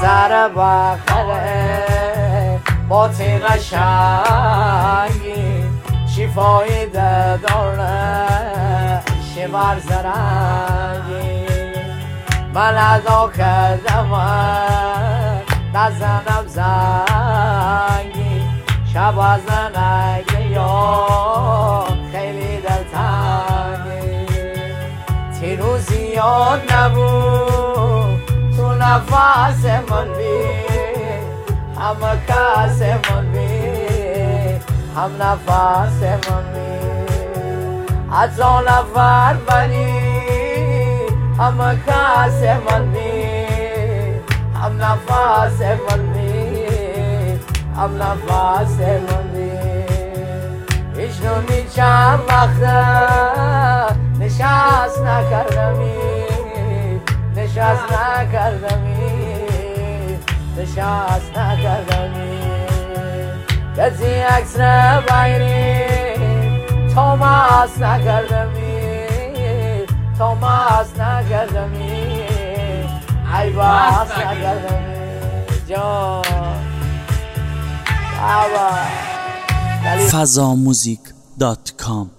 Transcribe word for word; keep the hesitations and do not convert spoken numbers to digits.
سر بخره با تیغ شنگی شفای داره شمار زرنگی من ادا کردم نزنم زنگی شب از نگه یا خیلی دلتنگی تیرو زیاد نبود تو نفس من بی همه کس من بی هم نفس من بی از آن نفر بری همه کس من بی هم نفس من بی هم نفس من بی ایشنونی چند وقته نشست نکردمی نشست نکردمی نشست نکردمی کسی عکس نبایری تو ماست نکردمی تو ماست نکردمی ای باست نکردمی جان فضاموزیک دات کام